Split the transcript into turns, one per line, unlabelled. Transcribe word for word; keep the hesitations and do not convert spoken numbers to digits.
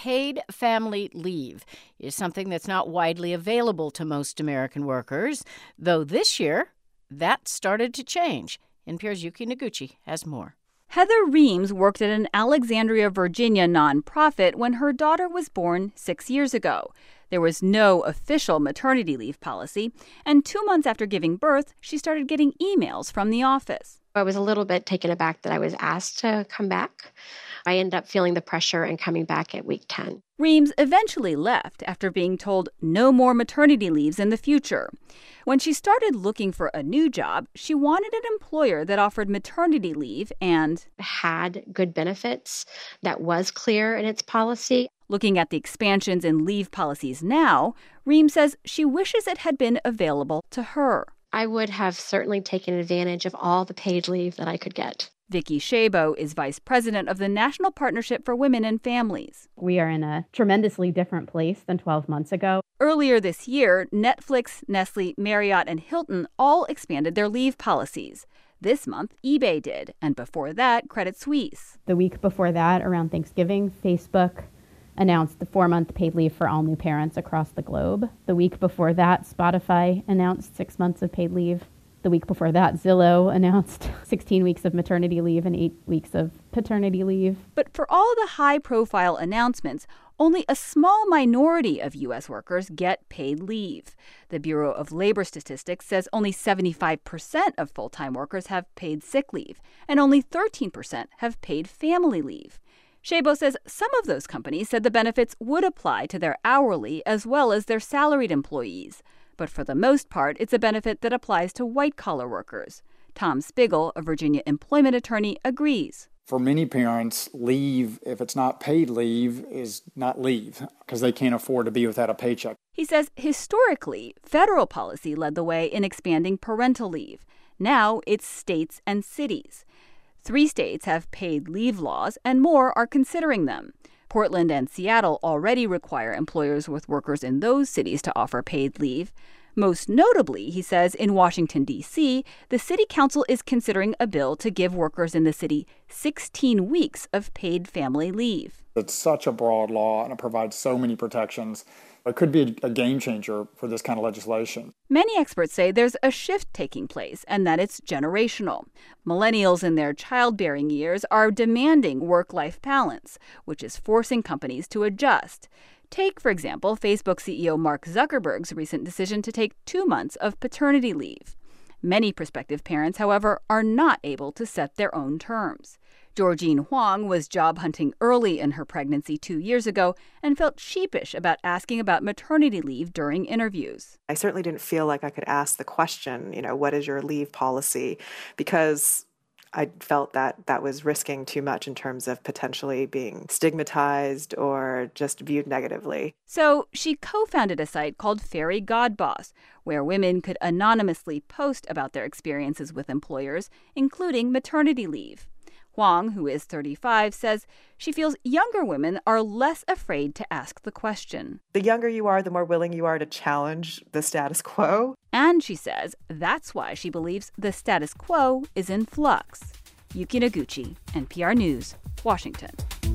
paid family leave is something that's not widely available to most American workers, though this year that started to change. N P R's Yuki Noguchi has more.
Heather Reams worked at an Alexandria, Virginia nonprofit when her daughter was born six years ago. There was no official maternity leave policy, and two months after giving birth, she started getting emails from the office.
I was a little bit taken aback that I was asked to come back. I ended up feeling the pressure and coming back at week ten.
Reams eventually left after being told no more maternity leaves in the future. When she started looking for a new job, she wanted an employer that offered maternity leave and
had good benefits, that was clear in its policy.
Looking at the expansions in leave policies now, Reams says she wishes it had been available to her.
I would have certainly taken advantage of all the paid leave that I could get.
Vicki Shabo is vice president of the National Partnership for Women and Families.
We are in a tremendously different place than twelve months ago.
Earlier this year, Netflix, Nestle, Marriott, and Hilton all expanded their leave policies. This month, eBay did, and before that, Credit Suisse.
The week before that, around Thanksgiving, Facebook announced the four-month paid leave for all new parents across the globe. The week before that, Spotify announced six months of paid leave. The week before that, Zillow announced sixteen weeks of maternity leave and eight weeks of paternity leave.
But for all the high-profile announcements, only a small minority of U S workers get paid leave. The Bureau of Labor Statistics says only seventy-five percent of full-time workers have paid sick leave, and only thirteen percent have paid family leave. Shabo says some of those companies said the benefits would apply to their hourly as well as their salaried employees. But for the most part, it's a benefit that applies to white-collar workers. Tom Spiegel, a Virginia employment attorney, agrees.
For many parents, leave, if it's not paid leave, is not leave because they can't afford to be without a paycheck.
He says historically, federal policy led the way in expanding parental leave. Now it's states and cities. Three states have paid leave laws, and more are considering them. Portland and Seattle already require employers with workers in those cities to offer paid leave. Most notably, he says, in Washington, D C, the city council is considering a bill to give workers in the city sixteen weeks of paid family leave.
It's such a broad law, and it provides so many protections. It could be a game changer for this kind of legislation.
Many experts say there's a shift taking place and that it's generational. Millennials in their childbearing years are demanding work-life balance, which is forcing companies to adjust. Take, for example, Facebook C E O Mark Zuckerberg's recent decision to take two months of paternity leave. Many prospective parents, however, are not able to set their own terms. Georgine Huang was job hunting early in her pregnancy two years ago and felt sheepish about asking about maternity leave during interviews.
I certainly didn't feel like I could ask the question, you know, what is your leave policy? Because I felt that that was risking too much in terms of potentially being stigmatized or just viewed negatively.
So she co-founded a site called Fairy Godboss, where women could anonymously post about their experiences with employers, including maternity leave. Huang, who is thirty-five, says she feels younger women are less afraid to ask the question.
The younger you are, the more willing you are to challenge the status quo.
And she says that's why she believes the status quo is in flux. Yuki Noguchi, N P R News, Washington.